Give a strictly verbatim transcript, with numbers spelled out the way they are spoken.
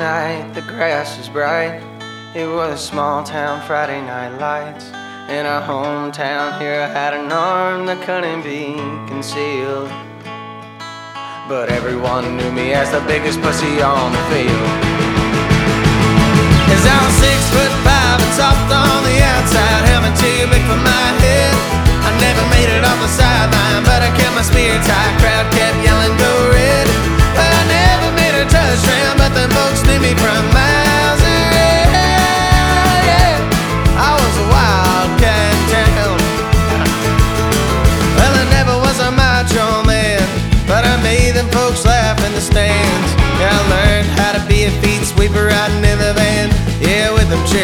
night, the grass is bright. It was small town Friday night lights. In our hometown here I had an arm that couldn't be concealed, but everyone knew me as the biggest pussy on the field. 'Cause I was six foot